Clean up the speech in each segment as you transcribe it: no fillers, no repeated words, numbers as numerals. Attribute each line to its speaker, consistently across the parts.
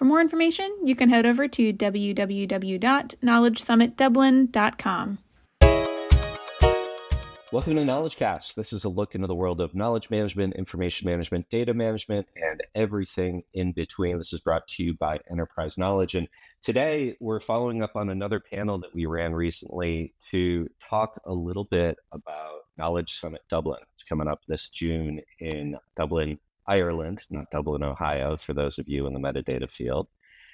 Speaker 1: For more information, you can head over to www.knowledgesummitdublin.com.
Speaker 2: Welcome to KnowledgeCast. This is a look into the world of knowledge management, information management, data management, and everything in between. This is brought to you by Enterprise Knowledge. And today we're following up on another panel that we ran recently to talk a little bit about Knowledge Summit Dublin. It's coming up this June in Dublin, Ireland, not Dublin, Ohio, for those of you in the metadata field.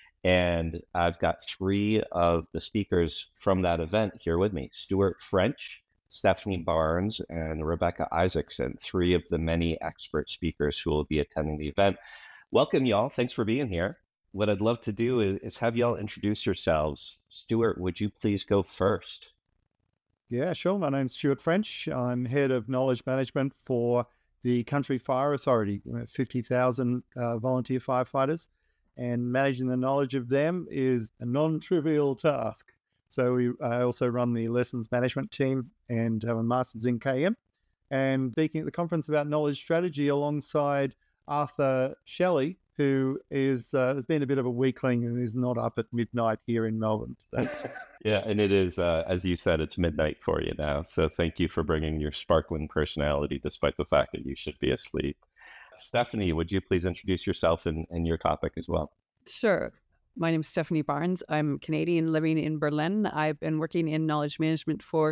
Speaker 2: And I've got three of the speakers from that event here with me: Stuart French, Stephanie Barnes, and Rebecca Isaacson, three of the many expert speakers who will be attending the event. Welcome, y'all. Thanks for being here. What I'd love to do is have y'all introduce yourselves. Stuart, would you please go first?
Speaker 3: Yeah, sure. My name's Stuart French. I'm head of knowledge management for the Country Fire Authority, 50,000 volunteer firefighters, and managing the knowledge of them is a non-trivial task. So I also run the lessons management team and have a master's in KM, and speaking at the conference about knowledge strategy alongside Arthur Shelley, who has been a bit of a weakling and is not up at midnight here in Melbourne today.
Speaker 2: Yeah, and it is, as you said, it's midnight for you now. So thank you for bringing your sparkling personality, despite the fact that you should be asleep. Stephanie, would you please introduce yourself and your topic as well?
Speaker 4: Sure. My name is Stephanie Barnes. I'm Canadian living in Berlin. I've been working in knowledge management for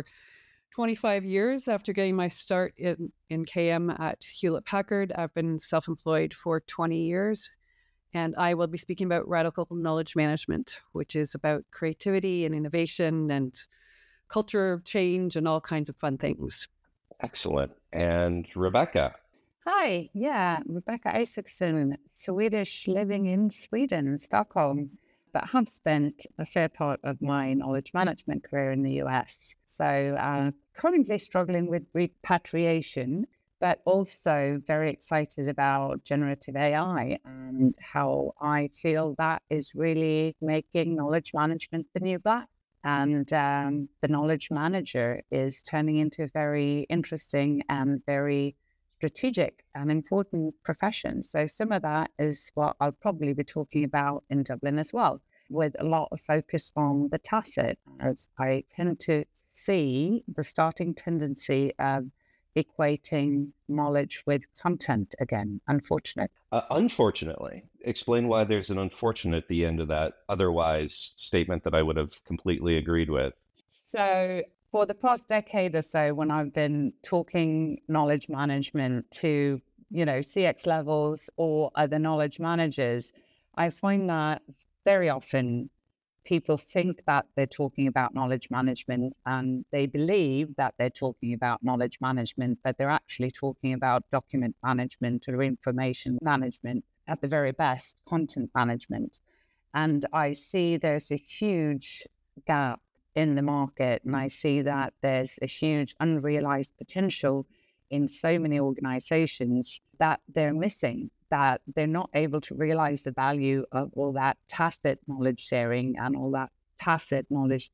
Speaker 4: 25 years after getting my start in KM at Hewlett-Packard. I've been self-employed for 20 years, and I will be speaking about radical knowledge management, which is about creativity and innovation and culture change and all kinds of fun things.
Speaker 2: Excellent. And Rebecca?
Speaker 5: Hi, Rebecca Isaacson, Swedish, living in Sweden, Stockholm, but have spent a fair part of my knowledge management career in the US. So currently struggling with repatriation, but also very excited about generative AI and how I feel that is really making knowledge management the new black. And the knowledge manager is turning into a very interesting and very strategic and important profession. So some of that is what I'll probably be talking about in Dublin as well, with a lot of focus on the tacit, as I tend to see the starting tendency of equating knowledge with content again, unfortunately.
Speaker 2: Unfortunately. Explain why there's an unfortunate at the end of that otherwise statement that I would have completely agreed with.
Speaker 5: So for the past decade or so, when I've been talking knowledge management to, CX levels or other knowledge managers, I find that very often people think that they're talking about knowledge management and they believe that they're talking about knowledge management, but they're actually talking about document management or information management, at the very best, content management. And I see there's a huge gap in the market, and I see that there's a huge unrealized potential in so many organizations that they're missing, that they're not able to realize the value of all that tacit knowledge sharing and all that tacit knowledge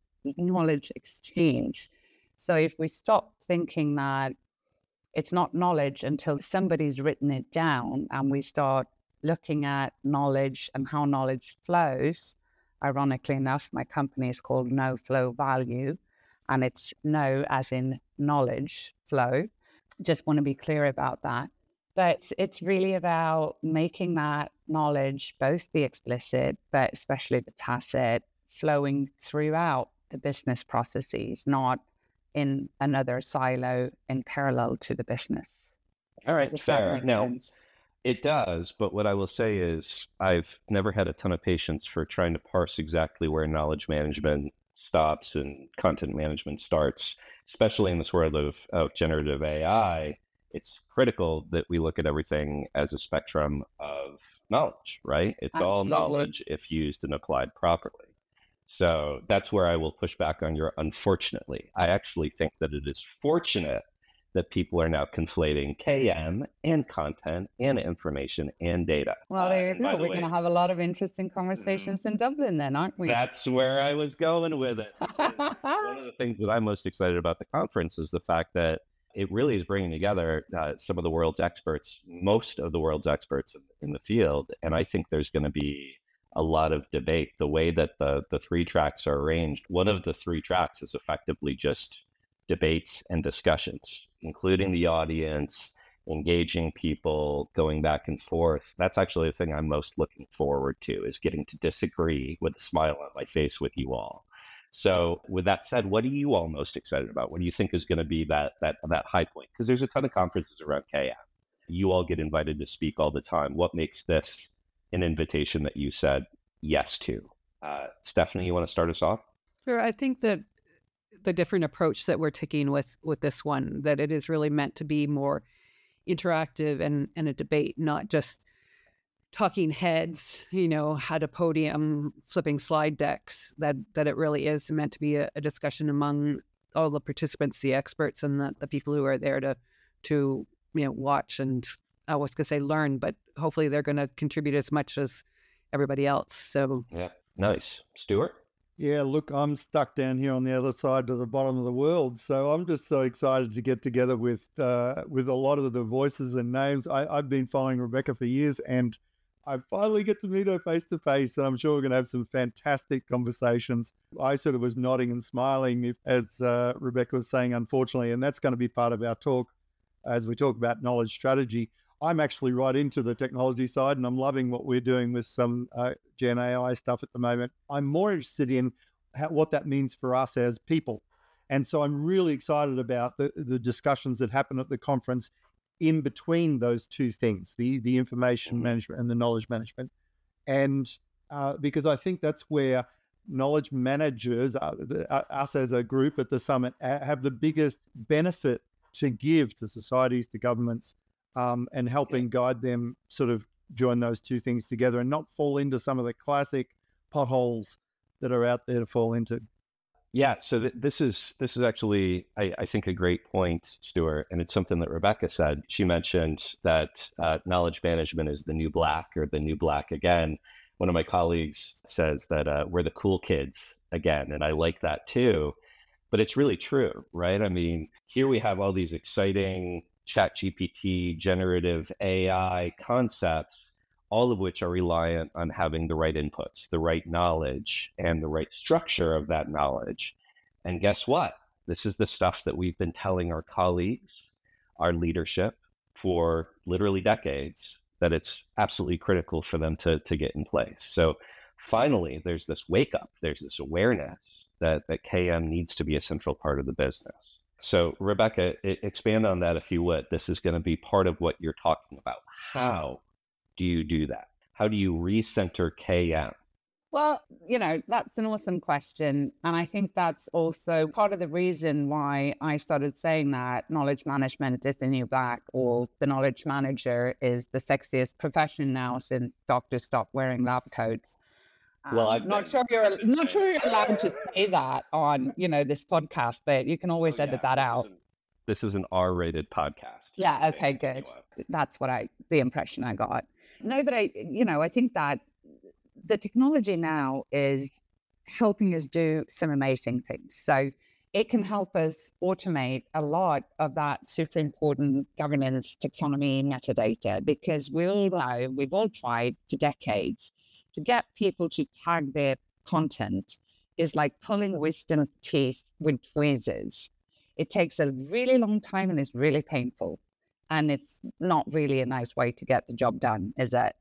Speaker 5: exchange. So if we stop thinking that it's not knowledge until somebody's written it down, and we start looking at knowledge and how knowledge flows, ironically enough, my company is called No Flow Value, and it's no as in knowledge flow. Just want to be clear about that. But it's really about making that knowledge, both the explicit, but especially the tacit, flowing throughout the business processes, not in another silo in parallel to the business.
Speaker 2: All right, fair. Now, it does, but what I will say is I've never had a ton of patience for trying to parse exactly where knowledge management stops and content management starts, especially in this world of generative AI. It's critical that we look at everything as a spectrum of knowledge, right? It's all knowledge if used and applied properly. So that's where I will push back on your unfortunately. I actually think that it is fortunate that people are now conflating KM and content and information and data.
Speaker 5: Well, there you go. We're going to have a lot of interesting conversations in Dublin then, aren't we?
Speaker 2: That's where I was going with it. One of the things that I'm most excited about the conference is the fact that it really is bringing together some of the world's experts, most of the world's experts in the field. And I think there's going to be a lot of debate. The way that the three tracks are arranged, one of the three tracks is effectively just debates and discussions, including the audience, engaging people, going back and forth. That's actually the thing I'm most looking forward to, is getting to disagree with a smile on my face with you all. So with that said, what are you all most excited about? What do you think is going to be that high point? Because there's a ton of conferences around KM. You all get invited to speak all the time. What makes this an invitation that you said yes to? Stephanie, you want to start us off?
Speaker 4: Sure. I think that the different approach that we're taking with this one, that it is really meant to be more interactive and a debate, not just talking heads, at a podium, flipping slide decks, that it really is meant to be a discussion among all the participants, the experts, and the people who are there to watch and, I was going to say learn, but hopefully they're going to contribute as much as everybody else. So
Speaker 2: yeah, nice. Stuart?
Speaker 3: Yeah, look, I'm stuck down here on the other side of the bottom of the world, so I'm just so excited to get together with a lot of the voices and names. I've been following Rebecca for years, and I finally get to meet her face to face, and I'm sure we're going to have some fantastic conversations. I sort of was nodding and smiling as Rebecca was saying, unfortunately, and that's going to be part of our talk as we talk about knowledge strategy. I'm actually right into the technology side, and I'm loving what we're doing with some Gen AI stuff at the moment. I'm more interested in what that means for us as people. And so I'm really excited about the discussions that happen at the conference in between those two things, the information management and the knowledge management. And because I think that's where knowledge managers, us as a group at the summit, have the biggest benefit to give to societies, to governments, and helping guide them sort of join those two things together and not fall into some of the classic potholes that are out there to fall into.
Speaker 2: Yeah, so this is actually, I think, a great point, Stuart, and it's something that Rebecca said. She mentioned that knowledge management is the new black, or the new black again. One of my colleagues says that we're the cool kids again, and I like that too. But it's really true, right? I mean, here we have all these exciting ChatGPT, generative AI concepts, all of which are reliant on having the right inputs, the right knowledge, and the right structure of that knowledge. And guess what? This is the stuff that we've been telling our colleagues, our leadership, for literally decades, that it's absolutely critical for them to get in place. So finally, there's this wake up, there's this awareness that KM needs to be a central part of the business. So Rebecca, expand on that if you would. This is going to be part of what you're talking about. How do you do that? How do you recenter KM?
Speaker 5: Well, that's an awesome question. And I think that's also part of the reason why I started saying that knowledge management is the new black, or the knowledge manager is the sexiest profession now since doctors stopped wearing lab coats.
Speaker 2: Well, I'm
Speaker 5: not sure you're allowed to say that on, this podcast, but you can always edit that out.
Speaker 2: This is an R-rated podcast.
Speaker 5: Yeah. Okay, good. That's the impression I got. No, but I think that the technology now is helping us do some amazing things. So it can help us automate a lot of that super important governance, taxonomy, metadata, because we all know, we've all tried for decades to get people to tag their content is like pulling wisdom teeth with tweezers. It takes a really long time and is really painful. And it's not really a nice way to get the job done, is it?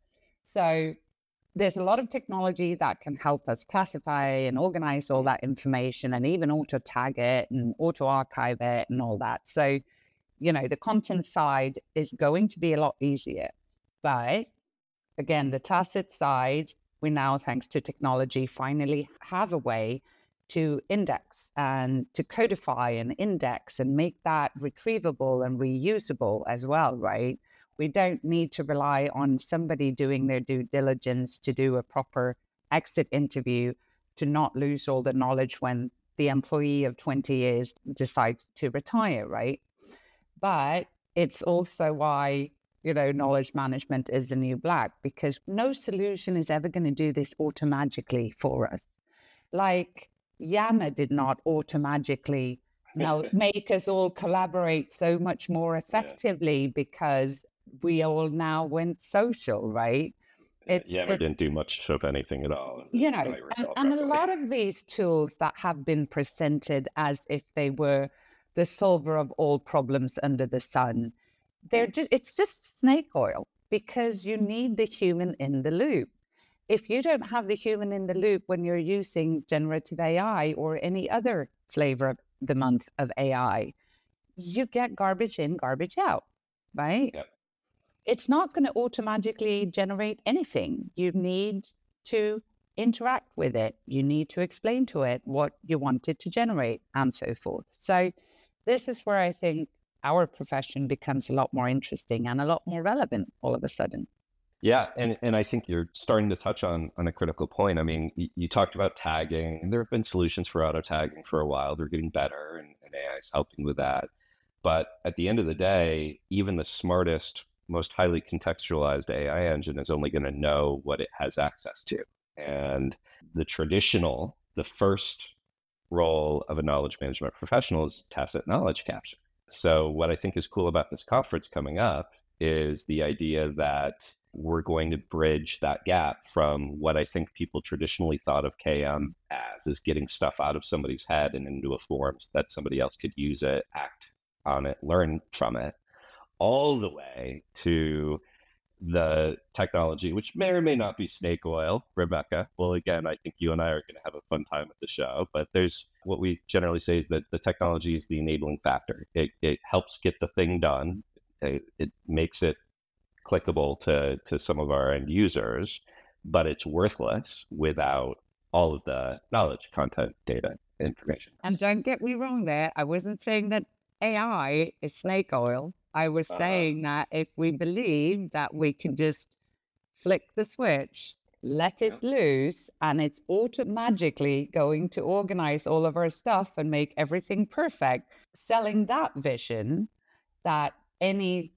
Speaker 5: So there's a lot of technology that can help us classify and organize all that information, and even auto tag it and auto archive it and all that. So, the content side is going to be a lot easier. But again, the tacit side, we now, thanks to technology, finally have a way to index and to codify and index and make that retrievable and reusable as well, right? We don't need to rely on somebody doing their due diligence to do a proper exit interview to not lose all the knowledge when the employee of 20 years decides to retire, right? But it's also why knowledge management is the new black, because no solution is ever going to do this automagically for us. Like Yammer did not automagically make us all collaborate so much more effectively because we all now went social, right?
Speaker 2: Yammer didn't do much of anything at all.
Speaker 5: You know, and a lot of these tools that have been presented as if they were the solver of all problems under the sun, it's just snake oil, because you need the human in the loop. If you don't have the human in the loop when you're using generative AI or any other flavor of the month of AI, you get garbage in, garbage out, right?
Speaker 2: Yep.
Speaker 5: It's not going to automatically generate anything. You need to interact with it. You need to explain to it what you want it to generate and so forth. So this is where I think our profession becomes a lot more interesting and a lot more relevant all of a sudden.
Speaker 2: Yeah, and I think you're starting to touch on a critical point. I mean, you talked about tagging, and there have been solutions for auto tagging for a while. They're getting better, and AI is helping with that. But at the end of the day, even the smartest, most highly contextualized AI engine is only going to know what it has access to. And the first role of a knowledge management professional is tacit knowledge capture. So what I think is cool about this conference coming up is the idea that we're going to bridge that gap from what I think people traditionally thought of KM as, is getting stuff out of somebody's head and into a form so that somebody else could use it, act on it, learn from it, all the way to the technology, which may or may not be snake oil, Rebecca. Well, again, I think you and I are going to have a fun time at the show, but there's what we generally say is that the technology is the enabling factor. It helps get the thing done. It makes it clickable to some of our end users, but it's worthless without all of the knowledge, content, data, information.
Speaker 5: And don't get me wrong there. I wasn't saying that AI is snake oil. I was saying that if we believe that we can just flick the switch, let it loose, and it's magically going to organize all of our stuff and make everything perfect, selling that vision that any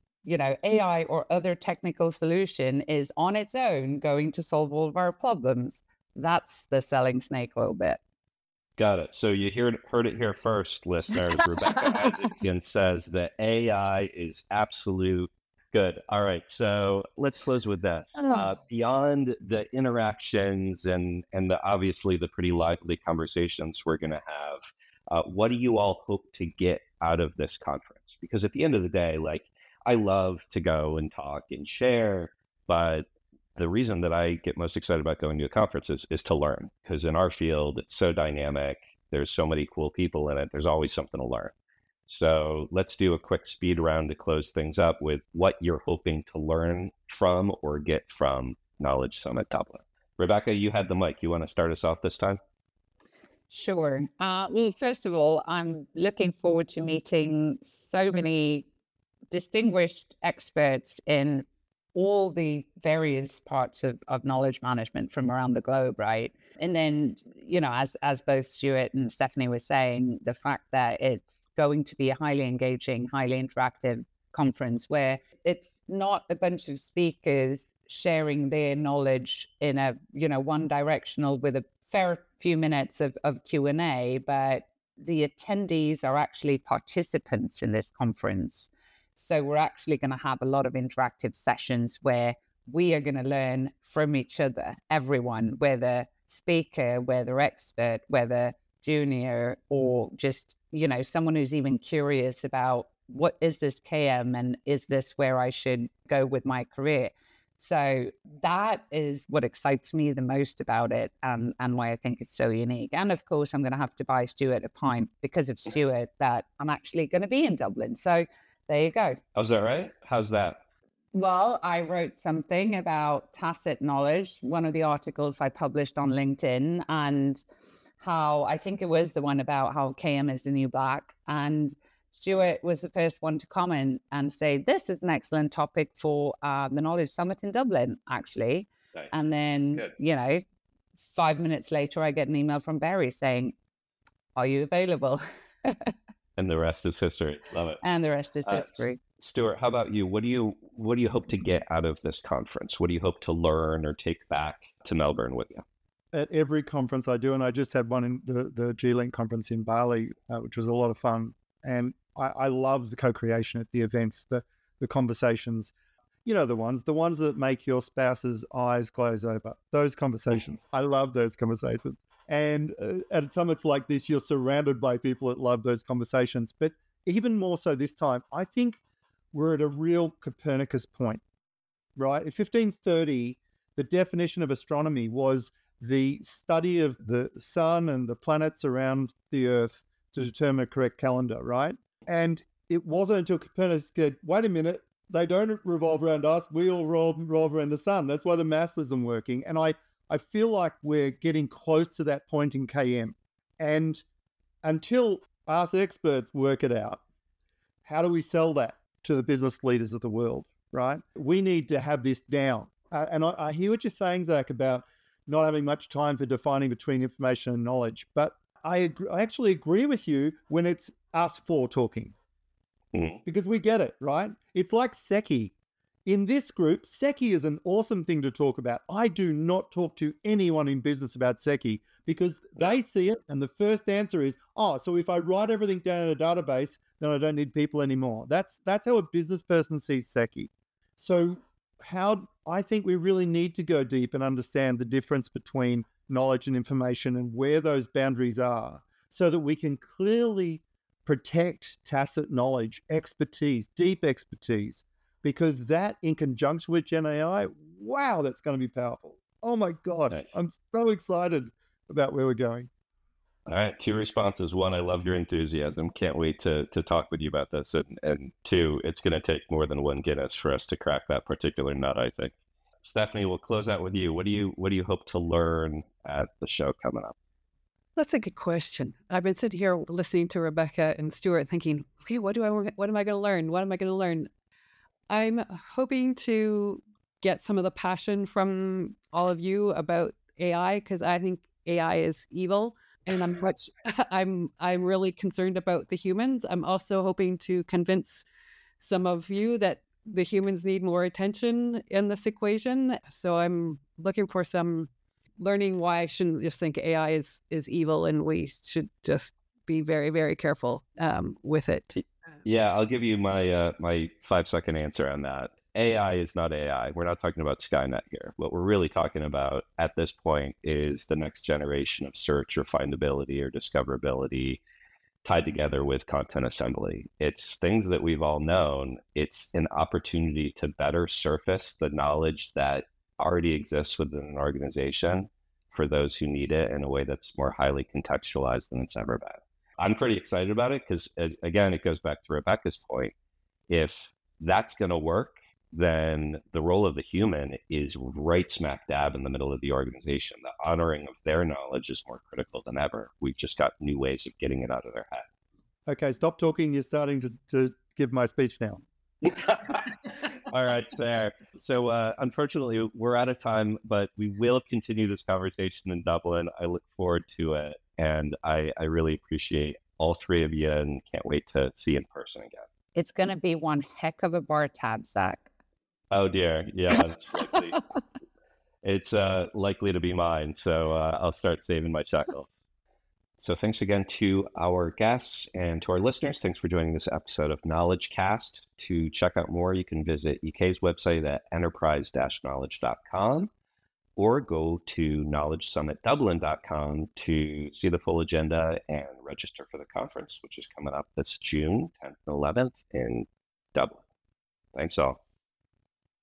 Speaker 5: AI or other technical solution is on its own going to solve all of our problems. That's the selling snake oil bit.
Speaker 2: Got it. So you heard it here first, listeners. Rebecca Isaacson says that AI is absolute good. All right. So let's close with this. Beyond the interactions and obviously the pretty lively conversations we're going to have, what do you all hope to get out of this conference? Because at the end of the day, I love to go and talk and share, but the reason that I get most excited about going to a conference is to learn, because in our field, it's so dynamic. There's so many cool people in it. There's always something to learn. So let's do a quick speed round to close things up with what you're hoping to learn from or get from Knowledge Summit Dublin. Rebecca, you had the mic. You want to start us off this time?
Speaker 5: Sure. Well, first of all, I'm looking forward to meeting so many distinguished experts in all the various parts of knowledge management from around the globe, right? And then, as both Stuart and Stephanie were saying, the fact that it's going to be a highly engaging, highly interactive conference where it's not a bunch of speakers sharing their knowledge in a, one directional with a fair few minutes of Q&A, but the attendees are actually participants in this conference. So we're actually going to have a lot of interactive sessions where we are going to learn from each other, everyone, whether speaker, whether expert, whether junior, or just, someone who's even curious about what is this KM and is this where I should go with my career? So that is what excites me the most about it and why I think it's so unique. And of course, I'm going to have to buy Stuart a pint because of Stuart that I'm actually going to be in Dublin. So there you go.
Speaker 2: Oh, is that right? How's that?
Speaker 5: Well, I wrote something about tacit knowledge, one of the articles I published on LinkedIn, and how I think it was the one about how KM is the new black. And Stuart was the first one to comment and say, this is an excellent topic for the Knowledge Summit in Dublin, actually.
Speaker 2: Nice.
Speaker 5: And then, 5 minutes later, I get an email from Barry saying, are you available?
Speaker 2: And the rest is history. Love it.
Speaker 5: And the rest is history.
Speaker 2: Stuart, how about you? What do you hope to get out of this conference? What do you hope to learn or take back to Melbourne with you?
Speaker 3: At every conference I do, and I just had one in the G-Link conference in Bali, which was a lot of fun. And I love the co-creation at the events, the conversations. You know, the ones that make your spouse's eyes glaze over. Those conversations. I love those conversations. And at summits like this, you're surrounded by people that love those conversations. But even more so this time, I think we're at a real Copernicus point, right? In 1530, the definition of astronomy was the study of the sun and the planets around the Earth to determine a correct calendar, right? And it wasn't until Copernicus said, wait a minute, they don't revolve around us, we all revolve around the sun. That's why the math isn't working. And I feel like we're getting close to that point in KM. And until us experts work it out, how do we sell that to the business leaders of the world, right? We need to have this down. And I hear what you're saying, Zach, about not having much time for defining between information and knowledge. But I actually agree with you when it's us four talking. Because we get it, right? It's like Seki. In this group, Seki is an awesome thing to talk about. I do not talk to anyone in business about Seki because they see it and the first answer is, oh, so if I write everything down in a database, then I don't need people anymore. That's how a business person sees Seki. So I think we really need to go deep and understand the difference between knowledge and information and where those boundaries are so that we can clearly protect tacit knowledge, expertise, deep expertise, because that in conjunction with Gen AI, wow, that's going to be powerful. Oh my God, nice. I'm so excited about where we're going.
Speaker 2: All right, 2 responses. 1, I love your enthusiasm. Can't wait to talk with you about this. And 2, it's going to take more than 1 Guinness for us to crack that particular nut, I think. Stephanie, we'll close out with you. What do you hope to learn at the show coming up?
Speaker 4: That's a good question. I've been sitting here listening to Rebecca and Stuart thinking, okay, what am I going to learn? What am I going to learn? I'm hoping to get some of the passion from all of you about AI, because I think AI is evil. And I'm really concerned about the humans. I'm also hoping to convince some of you that the humans need more attention in this equation. So I'm looking for some learning why I shouldn't just think AI is evil, and we should just be very, very careful with it.
Speaker 2: Yeah, I'll give you my 5-second answer on that. AI is not AI. We're not talking about Skynet here. What we're really talking about at this point is the next generation of search or findability or discoverability tied together with content assembly. It's things that we've all known. It's an opportunity to better surface the knowledge that already exists within an organization for those who need it in a way that's more highly contextualized than it's ever been. I'm pretty excited about it because, again, it goes back to Rebecca's point. If that's going to work, then the role of the human is right smack dab in the middle of the organization. The honoring of their knowledge is more critical than ever. We've just got new ways of getting it out of their head.
Speaker 3: Okay, stop talking. You're starting to give my speech now.
Speaker 2: All right, fair. So unfortunately, we're out of time, but we will continue this conversation in Dublin. I look forward to it. And I really appreciate all 3 of you and can't wait to see you in person again.
Speaker 5: It's going to be one heck of a bar tab, Zach.
Speaker 2: Oh, dear. Yeah, it's likely to be mine. So I'll start saving my shekels. So thanks again to our guests and to our listeners. Thanks for joining this episode of KnowledgeCast. To check out more, you can visit EK's website at enterprise-knowledge.com or go to knowledgesummitdublin.com to see the full agenda and register for the conference, which is coming up this June 10th and 11th in Dublin. Thanks all.